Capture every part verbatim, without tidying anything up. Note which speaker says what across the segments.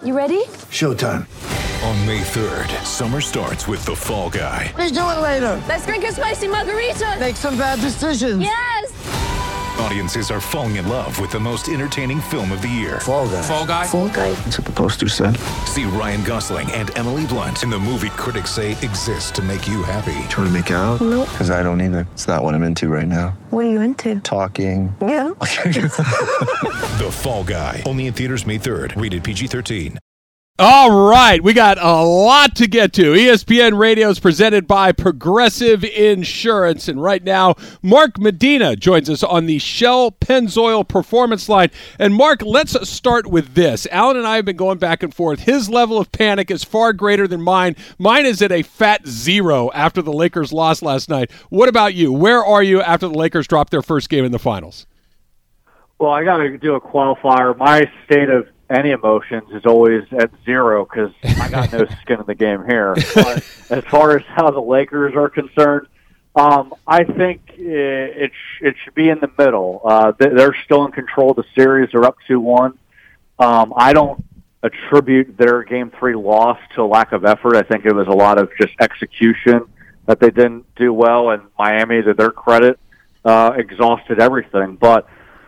Speaker 1: You ready?
Speaker 2: Showtime.
Speaker 3: On May third, summer starts with The Fall Guy.
Speaker 2: Let's do it later.
Speaker 1: Let's drink a spicy margarita.
Speaker 2: Make some bad decisions.
Speaker 1: Yes.
Speaker 3: Audiences are falling in love with the most entertaining film of the year.
Speaker 2: Fall Guy.
Speaker 4: Fall Guy?
Speaker 1: Fall Guy.
Speaker 2: That's what the poster said.
Speaker 3: See Ryan Gosling and Emily Blunt in the movie critics say exists to make you happy.
Speaker 5: Trying to make it out?
Speaker 1: Nope.
Speaker 5: Because I don't either. It's not what I'm into right now.
Speaker 1: What are you into?
Speaker 5: Talking.
Speaker 1: Yeah.
Speaker 3: The Fall Guy. Only in theaters May third. Rated P G thirteen.
Speaker 6: All right, we got a lot to get to. E S P N Radio is presented by Progressive Insurance. And right now, Mark Medina joins us on the Shell Pennzoil Performance Line. And Mark, let's start with this. Alan and I have been going back and forth. His level of panic is far greater than mine. Mine is at a fat zero after the Lakers lost last night. What about you? Where are you after the Lakers dropped their first game in the finals?
Speaker 7: Well, I got to do a qualifier. My state of any emotions is always at zero because I got no skin in the game here. But as far as how the Lakers are concerned, um, I think it, it, sh- it should be in the middle. Uh, they're still in control of the series. They're up two one. Um, I don't attribute their Game three loss to a lack of effort. I think it was a lot of just execution that they didn't do well, and Miami, to their credit, uh, exhausted everything. But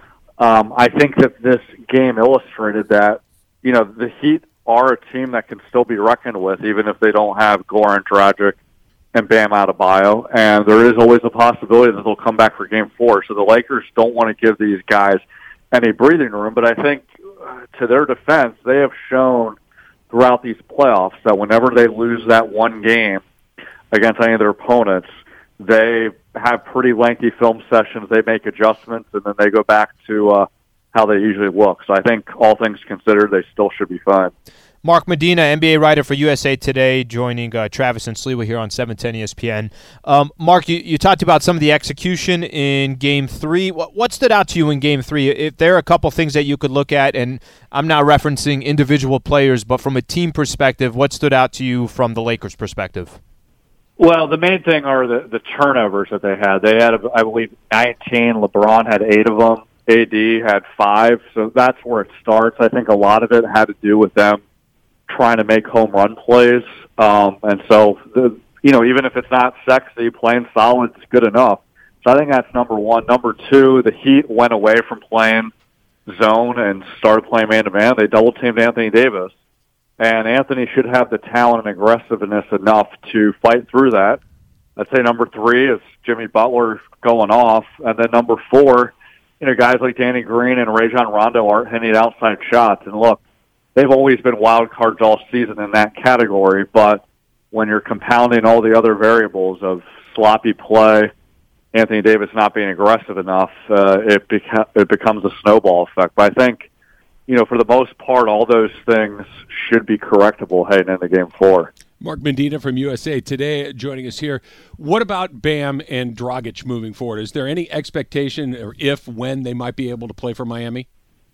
Speaker 7: Um, I think that this game illustrated that, you know, the Heat are a team that can still be reckoned with, even if they don't have Goran Dragic and Bam Adebayo. And there is always a possibility that they'll come back for game four. So the Lakers don't want to give these guys any breathing room. But I think, uh, to their defense, they have shown throughout these playoffs that whenever they lose that one game against any of their opponents, they have pretty lengthy film sessions. They make adjustments, and then they go back to uh, how they usually look. So I think all things considered, they still should be fine.
Speaker 8: Mark Medina, N B A writer for U S A Today, joining uh, Travis and Sliwa here on seven ten E S P N. Um, Mark, you, you talked about some of the execution in Game three. What, what stood out to you in Game three? If there are a couple things that you could look at, and I'm not referencing individual players, but from a team perspective, what stood out to you from the Lakers' perspective?
Speaker 7: Well, the main thing are the, the turnovers that they had. They had, I believe, nineteen. LeBron had eight of them. A D had five. So that's where it starts. I think a lot of it had to do with them trying to make home run plays. Um, and so, the, you know, even if it's not sexy, playing solid is good enough. So I think that's number one. Number two, the Heat went away from playing zone and started playing man-to-man. They double-teamed Anthony Davis. And Anthony should have the talent and aggressiveness enough to fight through that. I'd say number three is Jimmy Butler going off. And then number four, you know, guys like Danny Green and Rajon Rondo aren't hitting outside shots. And look, they've always been wild cards all season in that category. But when you're compounding all the other variables of sloppy play, Anthony Davis not being aggressive enough, uh, it, beca- it becomes a snowball effect. But I think, you know, for the most part, all those things should be correctable heading into Game Four.
Speaker 6: Mark Medina from U S A Today joining us here. What about Bam and Dragic moving forward? Is there any expectation, or if, when they might be able to play for Miami?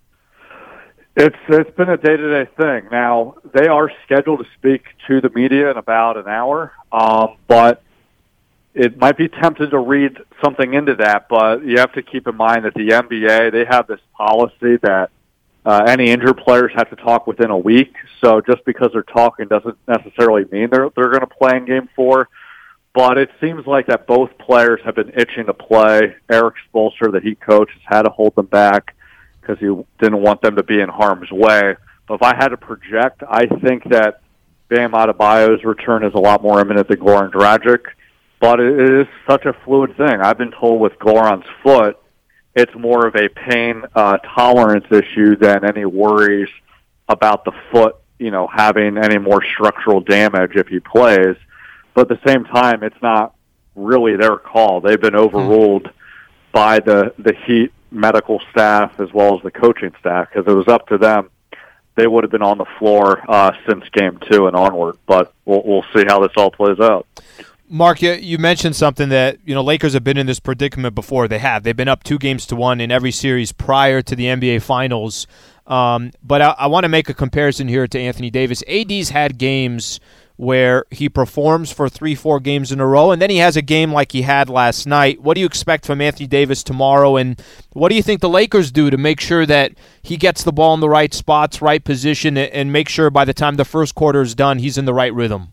Speaker 7: It's it's been a day-to-day thing. Now, they are scheduled to speak to the media in about an hour, um, but it might be tempted to read something into that. But you have to keep in mind that the N B A, they have this policy that Uh, any injured players have to talk within a week, so just because they're talking doesn't necessarily mean they're they're going to play in Game Four. But it seems like that both players have been itching to play. Eric Spoelstra, the Heat coach, has had to hold them back because he didn't want them to be in harm's way. But if I had to project, I think that Bam Adebayo's return is a lot more imminent than Goran Dragic. But it is such a fluid thing. I've been told with Goran's foot, it's more of a pain uh, tolerance issue than any worries about the foot, you know, having any more structural damage if he plays. But at the same time, it's not really their call. They've been overruled by the, the Heat medical staff as well as the coaching staff, because it was up to them. They would have been on the floor uh, since game two and onward. But we'll, we'll see how this all plays out.
Speaker 8: Mark, you, you mentioned something that, you know, Lakers have been in this predicament before. They have. They've been up two games to one in every series prior to the N B A Finals. Um, but I, I want to make a comparison here to Anthony Davis. A D's had games where he performs for three, four games in a row, and then he has a game like he had last night. What do you expect from Anthony Davis tomorrow, and what do you think the Lakers do to make sure that he gets the ball in the right spots, right position, and make sure by the time the first quarter is done, he's in the right rhythm?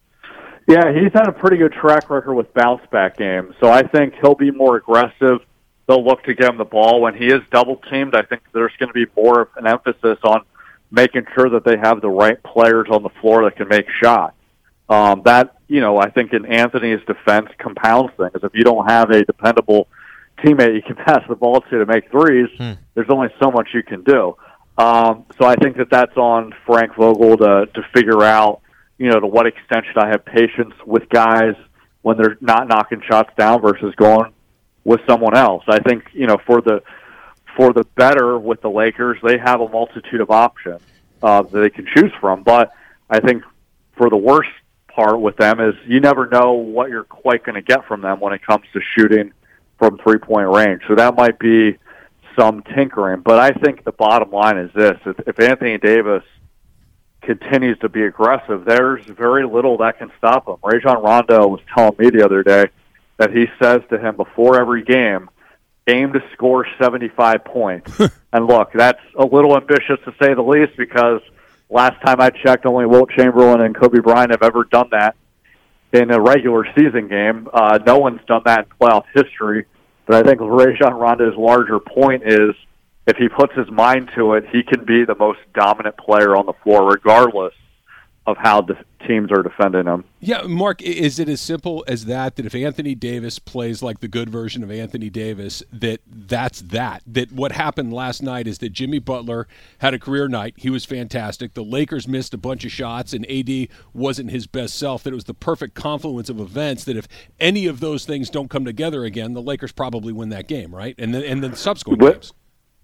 Speaker 7: Yeah, he's had a pretty good track record with bounce-back games, so I think he'll be more aggressive. They'll look to get him the ball. When he is double-teamed, I think there's going to be more of an emphasis on making sure that they have the right players on the floor that can make shots. Um, that, you know, I think in Anthony's defense compounds things. If you don't have a dependable teammate you can pass the ball to to make threes, hmm. there's only so much you can do. Um, so I think that that's on Frank Vogel to, to figure out, you know, to what extent should I have patience with guys when they're not knocking shots down versus going with someone else. I think, you know, for the for the better with the Lakers, they have a multitude of options uh, that they can choose from. But I think for the worst part with them is you never know what you're quite going to get from them when it comes to shooting from three-point range. So that might be some tinkering. But I think the bottom line is this. If, if Anthony Davis continues to be aggressive, there's very little that can stop him. Rajon Rondo was telling me the other day that he says to him before every game, aim to score seventy-five points. And look, that's a little ambitious to say the least because last time I checked, only Wilt Chamberlain and Kobe Bryant have ever done that in a regular season game. Uh, no one's done that in playoff history. But I think Rajon Rondo's larger point is if he puts his mind to it, he can be the most dominant player on the floor regardless of how the teams are defending him.
Speaker 6: Yeah, Mark, is it as simple as that, that if Anthony Davis plays like the good version of Anthony Davis, that that's that? That what happened last night is that Jimmy Butler had a career night. He was fantastic. The Lakers missed a bunch of shots, and A D wasn't his best self. That it was the perfect confluence of events that if any of those things don't come together again, the Lakers probably win that game, right? And then, and then subsequent
Speaker 7: With,
Speaker 6: games.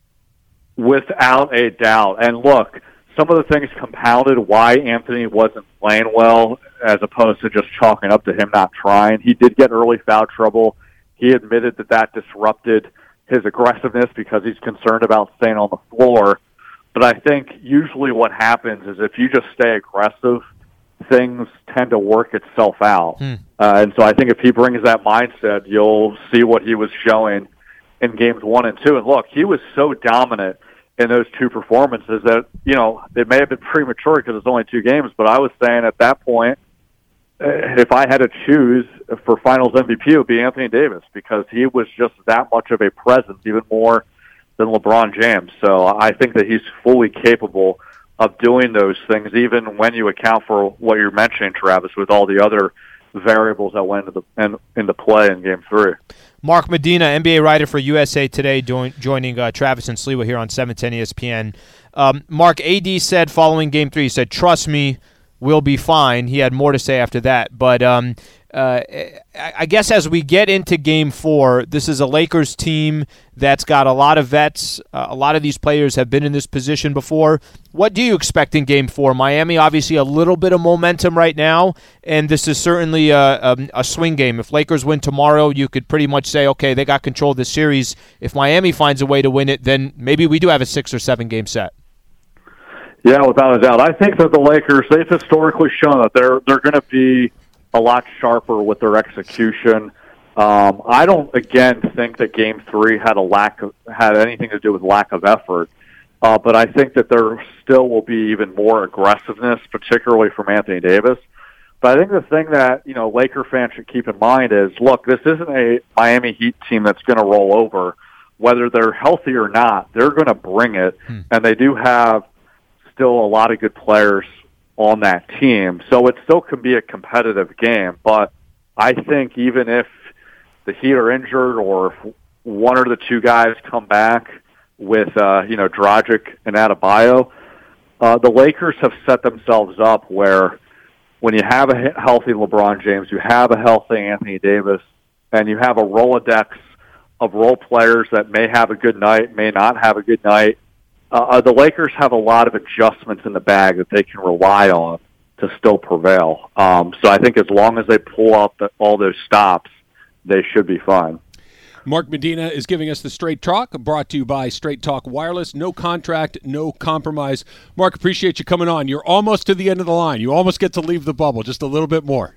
Speaker 7: Without a doubt. And look, some of the things compounded why Anthony wasn't playing well as opposed to just chalking up to him not trying. He did get early foul trouble. He admitted that that disrupted his aggressiveness because he's concerned about staying on the floor. But I think usually what happens is if you just stay aggressive, things tend to work itself out. Hmm. Uh, and so I think if he brings that mindset, you'll see what he was showing in games one and two. And look, he was so dominant in those two performances that, you know, it may have been premature because it's only two games, but I was saying at that point, if I had to choose for Finals M V P, it would be Anthony Davis because he was just that much of a presence, even more than LeBron James. So I think that he's fully capable of doing those things, even when you account for what you're mentioning, Travis, with all the other variables that went into, the, in, into play in Game three.
Speaker 8: Mark Medina, N B A writer for U S A Today, join, joining uh, Travis and Sliwa here on seven ten E S P N. Um, Mark, A D said following Game three, he said, trust me, we'll be fine. He had more to say after that. But um, uh, I guess as we get into Game four, this is a Lakers team that's got a lot of vets. Uh, a lot of these players have been in this position before. What do you expect in Game four? Miami, obviously, a little bit of momentum right now, and this is certainly a, a, a swing game. If Lakers win tomorrow, you could pretty much say, okay, they got control of this series. If Miami finds a way to win it, then maybe we do have a six- or seven-game set.
Speaker 7: Yeah, without a doubt. I think that the Lakers, they've historically shown that they're they're going to be a lot sharper with their execution. Um, I don't, again, think that Game Three had a lack of had anything to do with lack of effort, uh, but I think that there still will be even more aggressiveness, particularly from Anthony Davis. But I think the thing that you know Laker fans should keep in mind is, look, this isn't a Miami Heat team that's going to roll over. Whether they're healthy or not, they're going to bring it, hmm. and they do have still a lot of good players on that team. So it still can be a competitive game. But I think even if the Heat are injured or if one or the two guys come back with, uh, you know, Dragic and Adebayo, uh, the Lakers have set themselves up where when you have a healthy LeBron James, you have a healthy Anthony Davis, and you have a Rolodex of role players that may have a good night, may not have a good night, Uh, the Lakers have a lot of adjustments in the bag that they can rely on to still prevail. Um, so I think as long as they pull out the, all those stops, they should be fine.
Speaker 6: Mark Medina is giving us the Straight Talk, brought to you by Straight Talk Wireless. No contract, no compromise. Mark, appreciate you coming on. You're almost to the end of the line. You almost get to leave the bubble, just a little bit more.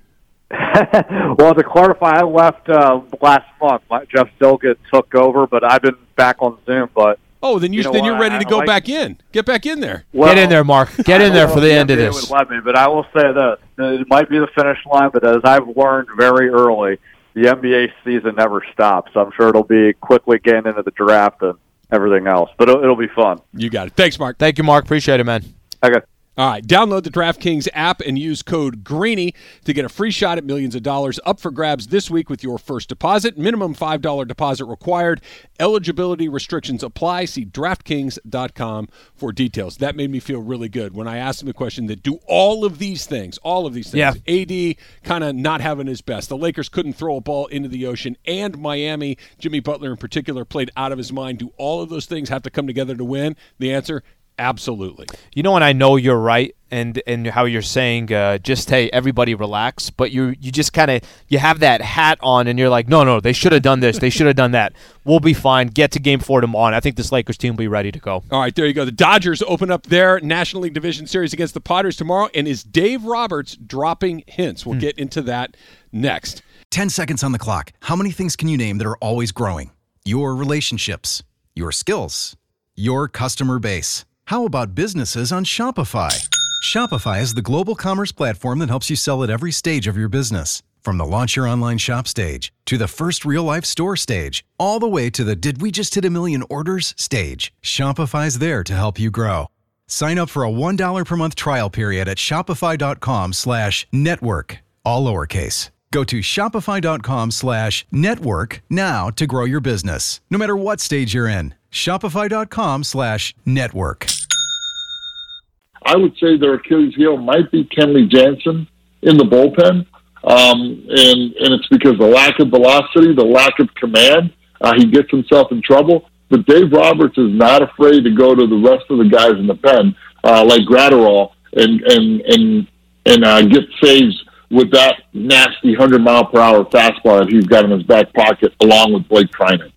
Speaker 7: Well, to clarify, I left uh, last month. My, Jeff Stilgett took over, but I've been back on Zoom. But
Speaker 6: Oh, then, you,
Speaker 7: you know
Speaker 6: then you're
Speaker 7: what?
Speaker 6: ready to
Speaker 7: I
Speaker 6: go
Speaker 7: like-
Speaker 6: back in. Get back in there.
Speaker 7: well,
Speaker 8: Get in there, Mark. Get in there for the
Speaker 7: I
Speaker 8: end of
Speaker 7: don't know if
Speaker 8: this.
Speaker 7: the N B A would let me, but I will say this: it might be the finish line, but as I've learned very early, the N B A season never stops. I'm sure it'll be quickly getting into the draft and everything else, but it'll, it'll be fun.
Speaker 6: You got it. Thanks, Mark.
Speaker 8: Thank you, Mark. Appreciate it, man.
Speaker 7: Okay.
Speaker 6: All right, download the DraftKings app and use code Greeny to get a free shot at millions of dollars up for grabs this week with your first deposit. Minimum five dollars deposit required. Eligibility restrictions apply. See DraftKings dot com for details. That made me feel really good when I asked him a question that do all of these things, all of these things.
Speaker 8: Yeah.
Speaker 6: A D kind of not having his best. The Lakers couldn't throw a ball into the ocean, and Miami, Jimmy Butler in particular, played out of his mind. Do all of those things have to come together to win? The answer, absolutely.
Speaker 8: You know when I know you're right and and how you're saying uh, just, hey, everybody relax, but you you just kind of, you have that hat on and you're like, no, no, they should have done this. They should have done that. We'll be fine. Get to game four tomorrow. And I think this Lakers team will be ready to go.
Speaker 6: All right, there you go. The Dodgers open up their National League Division Series against the Padres tomorrow, and is Dave Roberts dropping hints? We'll
Speaker 8: Hmm.
Speaker 6: get into that next.
Speaker 4: ten seconds on the clock. How many things can you name that are always growing? Your relationships, your skills, your customer base. How about businesses on Shopify? Shopify is the global commerce platform that helps you sell at every stage of your business. From the launch your online shop stage, to the first real-life store stage, all the way to the did we just hit a million orders stage. Shopify's there to help you grow. Sign up for a one dollar per month trial period at shopify.com slash network, all lowercase. Go to shopify.com slash network now to grow your business, no matter what stage you're in. Shopify.com slash network.
Speaker 9: I would say their Achilles heel might be Kenley Jansen in the bullpen. Um, and, and it's because the lack of velocity, the lack of command, uh, he gets himself in trouble. But Dave Roberts is not afraid to go to the rest of the guys in the pen, uh, like Gratterall, and, and, and, and uh, get saves with that nasty hundred mile per hour fastball that he's got in his back pocket, along with Blake Trinan.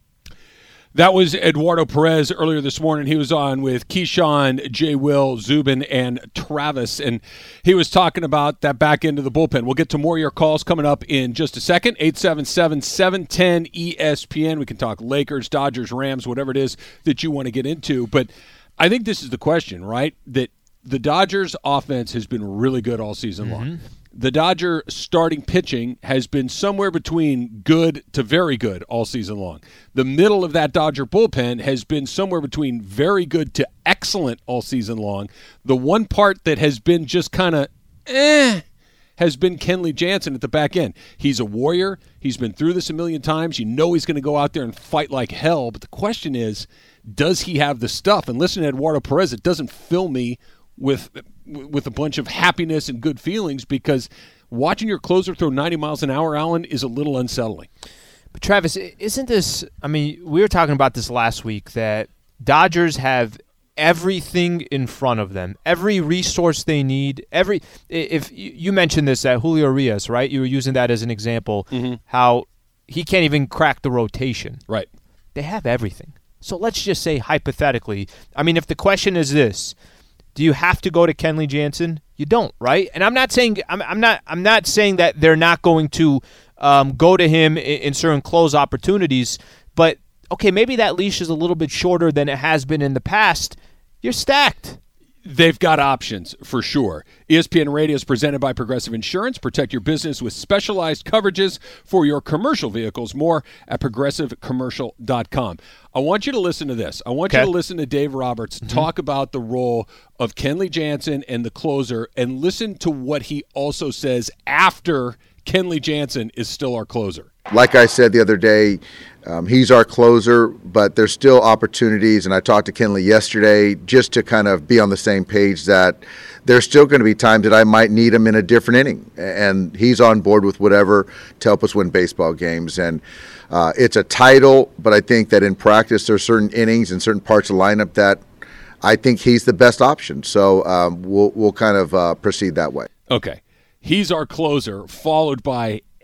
Speaker 6: That was Eduardo Perez earlier this morning. He was on with Keyshawn, J. Will, Zubin, and Travis, and he was talking about that back end of the bullpen. We'll get to more of your calls coming up in just a second. eight seven seven, seven one zero, E S P N. We can talk Lakers, Dodgers, Rams, whatever it is that you want to get into. But I think this is the question, right? That the Dodgers offense has been really good all season mm-hmm. long. The Dodger starting pitching has been somewhere between good to very good all season long. The middle of that Dodger bullpen has been somewhere between very good to excellent all season long. The one part that has been just kind of eh has been Kenley Jansen at the back end. He's a warrior. He's been through this a million times. You know he's going to go out there and fight like hell. But the question is, does he have the stuff? And listen to Eduardo Perez, it doesn't fill me with with a bunch of happiness and good feelings, because watching your closer throw ninety miles an hour, Alan, is a little unsettling.
Speaker 8: But Travis, isn't this, I mean, we were talking about this last week, that Dodgers have everything in front of them, every resource they need. Every if you mentioned this at Julio Urias, right? You were using that as an example, mm-hmm. how he can't even crack the rotation.
Speaker 6: Right.
Speaker 8: They have everything. So let's just say hypothetically, I mean, if the question is this, do you have to go to Kenley Jansen? You don't, right? And I'm not saying I'm, I'm not I'm not saying that they're not going to um, go to him in, in certain close opportunities, but okay, maybe that leash is a little bit shorter than it has been in the past. You're stacked.
Speaker 6: They've got options for sure. E S P N Radio is presented by Progressive Insurance. Protect your business with specialized coverages for your commercial vehicles. More at progressive commercial dot com. I want you to listen to this. I want
Speaker 8: okay.
Speaker 6: you to listen to Dave Roberts mm-hmm. talk about the role of Kenley Jansen and the closer, and listen to what he also says after Kenley Jansen is still our closer.
Speaker 10: Like I said the other day, um, he's our closer, but there's still opportunities, and I talked to Kenley yesterday just to kind of be on the same page that there's still going to be times that I might need him in a different inning, and he's on board with whatever to help us win baseball games. And uh, it's a title, but I think that in practice there's certain innings and certain parts of the lineup that I think he's the best option. So um, we'll, we'll kind of uh, proceed that way.
Speaker 6: Okay. He's our closer, followed by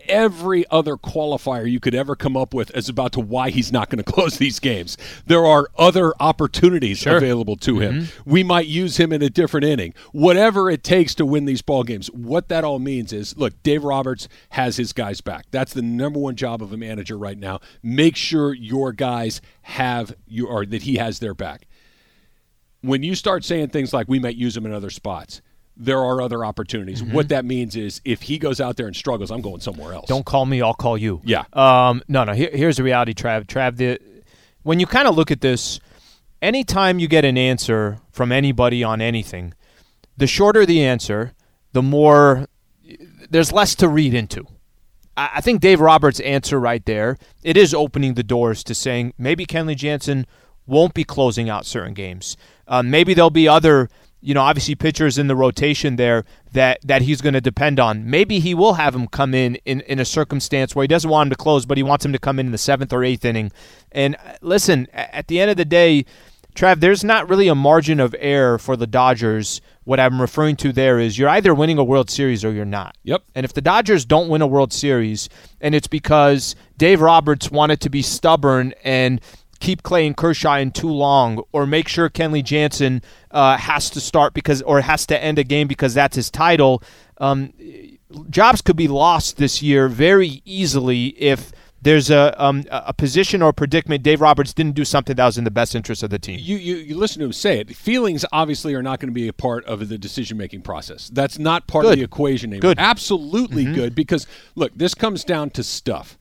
Speaker 6: every other qualifier you could ever come up with as about to why he's not going to close these games. There are other opportunities
Speaker 8: sure.
Speaker 6: available to him.
Speaker 8: Mm-hmm.
Speaker 6: We might use him in a different inning. Whatever it takes to win these ball games. What that all means is, look, Dave Roberts has his guys back. That's the number one job of a manager right now. Make sure your guys have you or that he has their back. When you start saying things like we might use him in other spots, there are other opportunities. Mm-hmm. What that means is if he goes out there and struggles, I'm going somewhere else.
Speaker 8: Don't call me, I'll call you.
Speaker 6: Yeah.
Speaker 8: Um, no, no, here, here's the reality, Trav. Trav, the, when you kind of look at this, anytime you get an answer from anybody on anything, the shorter the answer, the more there's less to read into. I, I think Dave Roberts' answer right there, it is opening the doors to saying maybe Kenley Jansen won't be closing out certain games. Uh, maybe there'll be other you know, obviously pitchers in the rotation there that, that he's going to depend on. Maybe he will have him come in, in in a circumstance where he doesn't want him to close, but he wants him to come in in the seventh or eighth inning. And listen, at the end of the day, Trav, there's not really a margin of error for the Dodgers. What I'm referring to there is you're either winning a World Series or you're not.
Speaker 6: Yep.
Speaker 8: And if the Dodgers don't win a World Series, and it's because Dave Roberts wanted to be stubborn and keep Clayton Kershaw in too long, or make sure Kenley Jansen uh, has to start because, or has to end a game because that's his title. Um, jobs could be lost this year very easily if there's a um, a position or predicament Dave Roberts didn't do something that was in the best interest of the team.
Speaker 6: You you, you listen to him say it. Feelings obviously are not going to be a part of the decision-making process. That's not part
Speaker 8: good.
Speaker 6: of the equation anymore.
Speaker 8: Good.
Speaker 6: Absolutely
Speaker 8: mm-hmm.
Speaker 6: good because, look, this comes down to stuff.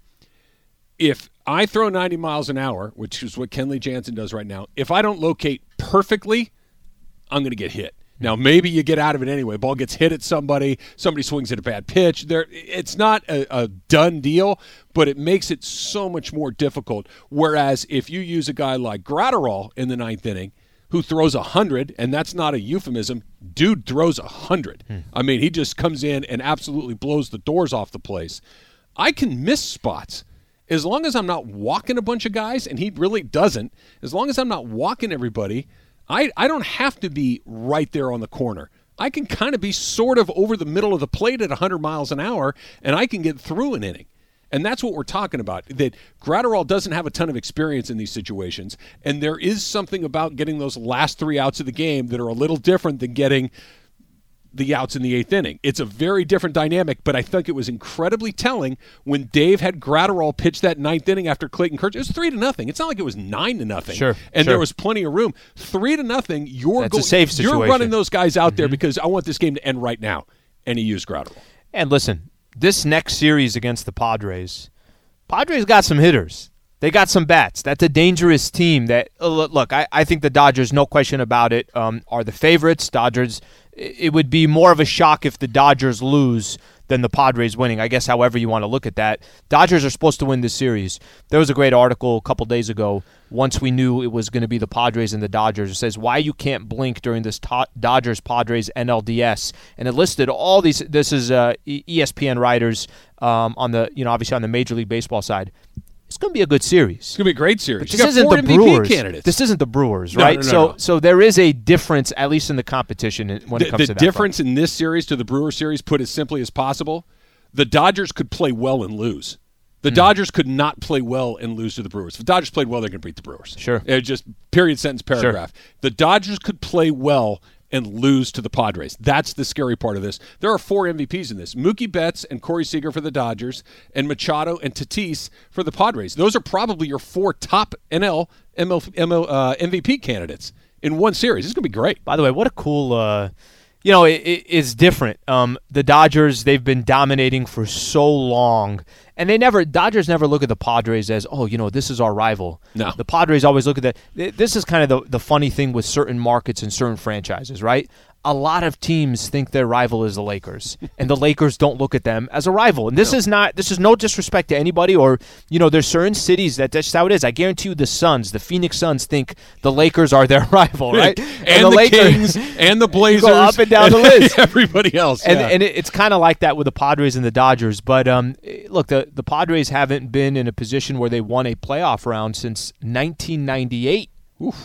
Speaker 6: If I throw ninety miles an hour, which is what Kenley Jansen does right now, if I don't locate perfectly, I'm going to get hit. Now, maybe you get out of it anyway. Ball gets hit at somebody. Somebody swings at a bad pitch. There, it's not a, a done deal, but it makes it so much more difficult. Whereas if you use a guy like Gratterall in the ninth inning who throws one hundred, and that's not a euphemism, dude throws one hundred. Hmm. I mean, he just comes in and absolutely blows the doors off the place. I can miss spots. As long as I'm not walking a bunch of guys, and he really doesn't, as long as I'm not walking everybody, I, I don't have to be right there on the corner. I can kind of be sort of over the middle of the plate at one hundred miles an hour, and I can get through an inning. And that's what we're talking about, that Gratterall doesn't have a ton of experience in these situations, and there is something about getting those last three outs of the game that are a little different than getting the outs in the eighth inning. It's a very different dynamic, but I think it was incredibly telling when Dave had Gratterall pitch that ninth inning after Clayton Kershaw. It was three to nothing. It's not like it was nine to nothing.
Speaker 8: Sure,
Speaker 6: and
Speaker 8: sure.
Speaker 6: there was plenty of room. Three to nothing. You're
Speaker 8: That's
Speaker 6: go-
Speaker 8: a safe situation.
Speaker 6: You're running those guys out
Speaker 8: mm-hmm.
Speaker 6: there because I want this game to end right now. And he used Gratterall.
Speaker 8: And listen, this next series against the Padres, Padres got some hitters. They got some bats. That's a dangerous team. That uh, look, I, I think the Dodgers, no question about it, um, are the favorites. Dodgers. It would be more of a shock if the Dodgers lose than the Padres winning, I guess, however you want to look at that. Dodgers are supposed to win this series. There was a great article a couple days ago, once we knew it was going to be the Padres and the Dodgers. It says why you can't blink during this to- Dodgers-Padres N L D S. And it listed all these, this is uh, E S P N writers um, on the, you know, obviously on the Major League Baseball side. It's going to be a good series.
Speaker 6: It's going to be a great series.
Speaker 8: But
Speaker 6: you
Speaker 8: this
Speaker 6: got
Speaker 8: isn't
Speaker 6: four
Speaker 8: the
Speaker 6: M V P
Speaker 8: Brewers.
Speaker 6: candidates.
Speaker 8: This isn't the Brewers,
Speaker 6: No,
Speaker 8: right?
Speaker 6: no, no,
Speaker 8: so,
Speaker 6: no.
Speaker 8: so there is a difference, at least in the competition, when
Speaker 6: the,
Speaker 8: it comes
Speaker 6: the
Speaker 8: to that.
Speaker 6: The difference
Speaker 8: part.
Speaker 6: in this series to the Brewers series, put as simply as possible, the Dodgers could play well and lose. The mm. Dodgers could not play well and lose to the Brewers. If the Dodgers played well, they're going to beat the Brewers.
Speaker 8: Sure.
Speaker 6: It just period, sentence, paragraph. Sure. The Dodgers could play well and lose to the Padres. That's the scary part of this. There are four M V Ps in this. Mookie Betts and Corey Seager for the Dodgers, and Machado and Tatis for the Padres. Those are probably your four top N L, M L, M L, uh, M V P candidates in one series. It's going to be great.
Speaker 8: By the way, what a cool, uh, you know, it, it, it's different. Um, the Dodgers, they've been dominating for so long. And they never, Dodgers never look at the Padres as, oh, you know, this is our rival.
Speaker 6: No.
Speaker 8: The Padres always look at that. This is kind of the, the funny thing with certain markets and certain franchises, right? A lot of teams think their rival is the Lakers, and the Lakers don't look at them as a rival. And this
Speaker 6: no.
Speaker 8: is not, this is no disrespect to anybody, or, you know, there's certain cities that that's how it is. I guarantee you the Suns, the Phoenix Suns think the Lakers are their rival, right?
Speaker 6: and, and the, the
Speaker 8: Lakers,
Speaker 6: Kings, and the Blazers.
Speaker 8: Go up and down
Speaker 6: and
Speaker 8: the list.
Speaker 6: Everybody else.
Speaker 8: And,
Speaker 6: yeah.
Speaker 8: and it, it's kind of like that with the Padres and the Dodgers. But, um, look, the, the Padres haven't been in a position where they won a playoff round since nineteen ninety-eight.
Speaker 6: Oof.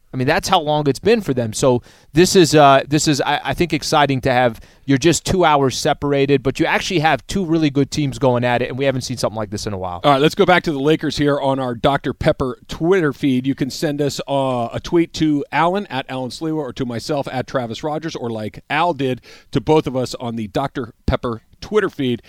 Speaker 8: I mean, that's how long it's been for them. So this is, uh, this is, I, I think, exciting to have. You're just two hours separated, but you actually have two really good teams going at it, and we haven't seen something like this in a while.
Speaker 6: All right, let's go back to the Lakers here on our Doctor Pepper Twitter feed. You can send us uh, a tweet to Alan at Alan Sliwa or to myself at Travis Rogers, or like Al did to both of us on the Doctor Pepper Twitter feed.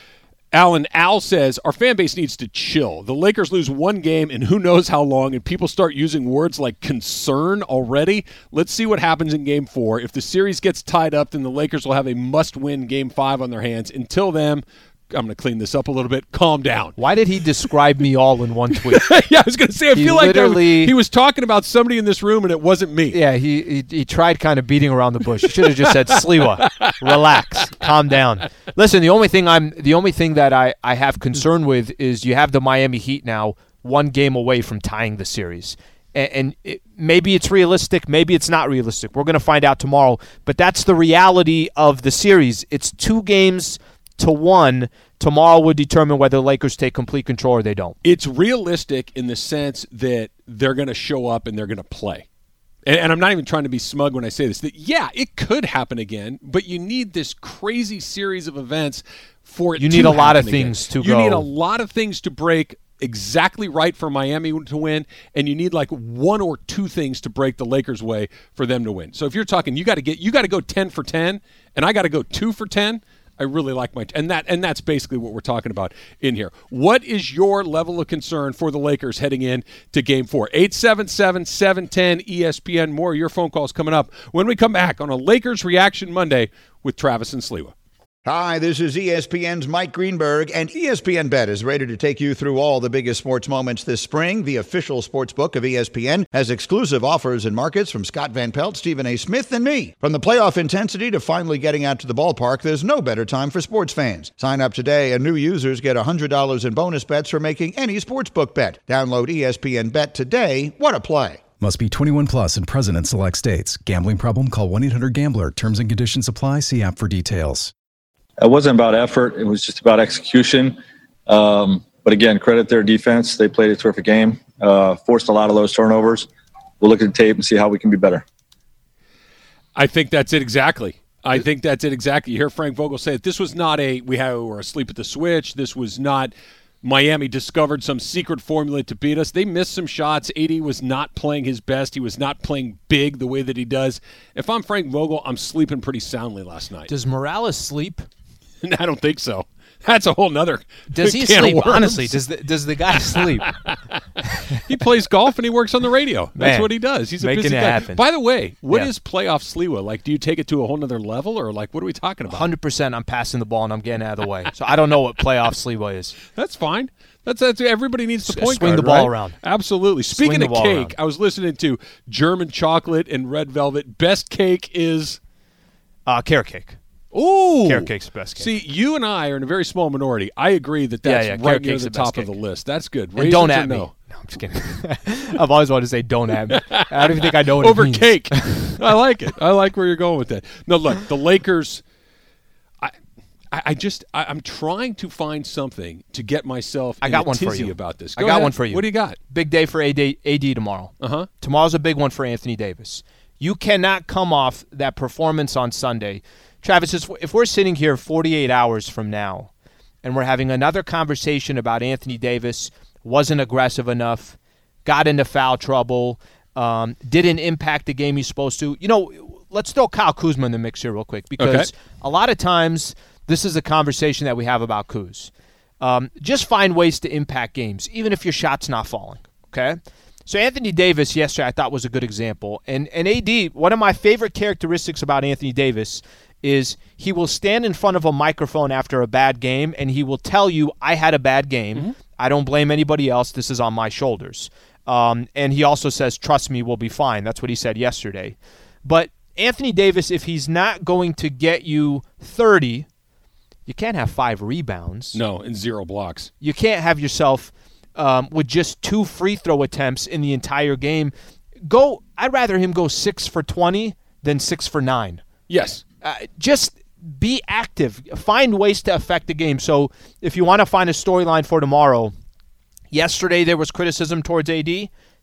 Speaker 6: Alan, Al says, our fan base needs to chill. The Lakers lose one game in who knows how long, and people start using words like concern already. Let's see what happens in game four. If the series gets tied up, then the Lakers will have a must-win game five on their hands. Until then, I'm going to clean this up a little bit. Calm down.
Speaker 8: Why did he describe me all in one tweet?
Speaker 6: Yeah, I was going to say, I
Speaker 8: he
Speaker 6: feel like that was,
Speaker 8: literally-
Speaker 6: he was talking about somebody in this room, and it wasn't me.
Speaker 8: Yeah, he, he he tried kind of beating around the bush. He should have just said, Sliwa, relax, calm down. Listen, the only thing I'm the only thing that I, I have concern with is you have the Miami Heat now one game away from tying the series. And, and it, maybe it's realistic, maybe it's not realistic. We're going to find out tomorrow. But that's the reality of the series. It's two games to one. Tomorrow would determine whether the Lakers take complete control or they don't.
Speaker 6: It's realistic in the sense that they're going to show up and they're going to play. And, and I'm not even trying to be smug when I say this. That, yeah, it could happen again, but you need this crazy series of events for it
Speaker 8: You
Speaker 6: to
Speaker 8: need a lot of
Speaker 6: happen again.
Speaker 8: things to
Speaker 6: You
Speaker 8: go.
Speaker 6: need a lot of things to break exactly right for Miami to win, and you need like one or two things to break the Lakers' way for them to win. So if you're talking, you got to get, you got to go ten for ten, and I got to go two for ten. I really like my and that and that's basically what we're talking about in here. What is your level of concern for the Lakers heading in to Game Four? eight seven seven, seven one zero, E S P N. More of your phone calls coming up when we come back on a Lakers Reaction Monday with Travis and Sliwa.
Speaker 11: Hi, this is E S P N's Mike Greenberg, and E S P N Bet is ready to take you through all the biggest sports moments this spring. The official sports book of E S P N has exclusive offers and markets from Scott Van Pelt, Stephen A. Smith, and me. From the playoff intensity to finally getting out to the ballpark, there's no better time for sports fans. Sign up today, and new users get one hundred dollars in bonus bets for making any sportsbook bet. Download E S P N Bet today. What a play.
Speaker 4: Must be twenty-one plus and present in select states. Gambling problem? Call one eight hundred gambler. Terms and conditions apply. See app for details.
Speaker 12: It wasn't about effort. It was just about execution. Um, but again, credit their defense. They played a terrific game, uh, forced a lot of those turnovers. We'll look at the tape and see how we can be better.
Speaker 6: I think that's it exactly. I think that's it exactly. You hear Frank Vogel say that this was not a we had, were asleep at the switch. This was not Miami discovered some secret formula to beat us. They missed some shots. A D was not playing his best. He was not playing big the way that he does. If I'm Frank Vogel, I'm sleeping pretty soundly last night.
Speaker 8: Does Morales sleep?
Speaker 6: I don't think so. That's a whole nother.
Speaker 8: Does he
Speaker 6: can of
Speaker 8: sleep?
Speaker 6: worms.
Speaker 8: Honestly, does the, does the guy sleep?
Speaker 6: He plays golf and he works on the radio. That's
Speaker 8: Man,
Speaker 6: what he does. He's a
Speaker 8: making
Speaker 6: busy
Speaker 8: it
Speaker 6: guy.
Speaker 8: happen.
Speaker 6: By the way, what
Speaker 8: Yeah.
Speaker 6: is playoff Sliwa? Like, do you take it to a whole nother level, or like, what are we talking about?
Speaker 8: one hundred percent I'm passing the ball and I'm getting out of the way. So I don't know what playoff Sliwa is.
Speaker 6: That's fine. That's that's everybody needs the point
Speaker 8: Swing
Speaker 6: guard,
Speaker 8: the ball
Speaker 6: right?
Speaker 8: around.
Speaker 6: Absolutely.
Speaker 8: Swing
Speaker 6: Speaking
Speaker 8: the
Speaker 6: of
Speaker 8: ball
Speaker 6: cake,
Speaker 8: around.
Speaker 6: I was listening to German chocolate and red velvet. Best cake is
Speaker 8: Uh, carrot cake.
Speaker 6: Ooh,
Speaker 8: Carrot cake's the best cake.
Speaker 6: See, you and I are in a a very small minority. I agree that
Speaker 8: Yeah,
Speaker 6: that's
Speaker 8: yeah,
Speaker 6: right
Speaker 8: carrot
Speaker 6: near
Speaker 8: cake's
Speaker 6: the
Speaker 8: the best
Speaker 6: top of the
Speaker 8: cake.
Speaker 6: list. That's good.
Speaker 8: And
Speaker 6: Raisins
Speaker 8: don't
Speaker 6: or
Speaker 8: at me.
Speaker 6: no?
Speaker 8: No, I'm just kidding. I've always wanted to say don't at me. I don't even think I know what
Speaker 6: Over
Speaker 8: it means.
Speaker 6: cake. I like it. I like where you're going with that. No, look, the Lakers. I, I, I just, I, I'm trying to find something to get myself.
Speaker 8: I
Speaker 6: in
Speaker 8: got
Speaker 6: a
Speaker 8: one for
Speaker 6: tizzy
Speaker 8: you.
Speaker 6: about this.
Speaker 8: I
Speaker 6: Go
Speaker 8: got
Speaker 6: ahead.
Speaker 8: one for you.
Speaker 6: What do you got?
Speaker 8: Big day for A D, A D tomorrow.
Speaker 6: Uh huh.
Speaker 8: Tomorrow's a big one for Anthony Davis. You cannot come off that performance on Sunday. Travis, if we're sitting here forty-eight hours from now and we're having another conversation about Anthony Davis, wasn't aggressive enough, got into foul trouble, um, didn't impact the game he's supposed to, you know, let's throw Kyle Kuzma in the mix here real quick because
Speaker 6: Okay.
Speaker 8: a lot of times this is a conversation that we have about Kuz. Um, just find ways to impact games, even if your shot's not falling, okay? So Anthony Davis yesterday I thought was a good example. And, and A D, one of my favorite characteristics about Anthony Davis is he will stand in front of a microphone after a bad game and he will tell you, I had a bad game. Mm-hmm. I don't blame anybody else. This is on my shoulders. Um, and he also says, trust me, we'll be fine. That's what he said yesterday. But Anthony Davis, if he's not going to get you thirty, you can't have five rebounds.
Speaker 6: No, and zero blocks.
Speaker 8: You can't have yourself um, with just two free throw attempts in the entire game. Go. I'd rather him go six for twenty than six for nine.
Speaker 6: Yes.
Speaker 8: Uh, just be active. Find ways to affect the game. So if you want to find a storyline for tomorrow, yesterday there was criticism towards A D.